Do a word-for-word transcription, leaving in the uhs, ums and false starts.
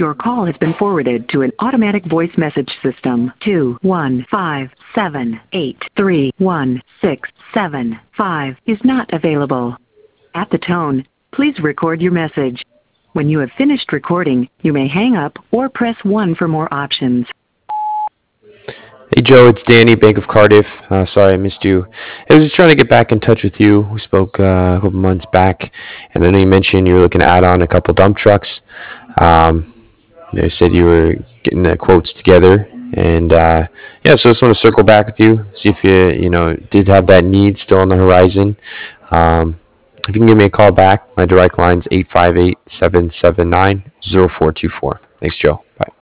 Your call has been forwarded to an automatic voice message system. two one five seven eight three one six seven five is not available. At the tone, please record your message. When you have finished recording, you may hang up or press one for more options. Hey Joe, it's Danny, Bank of Cardiff. Uh, sorry I missed you. I was just trying to get back in touch with you. We spoke uh, a couple months back, and I know you mentioned you were looking to add on a couple dump trucks. Um, you said you were getting the quotes together, and uh, yeah, so I just want to circle back with you, see if you you know did have that need still on the horizon. Um, if you can give me a call back, my direct line's eight five eight, seven seven nine, zero four two four. Thanks, Joe. Bye.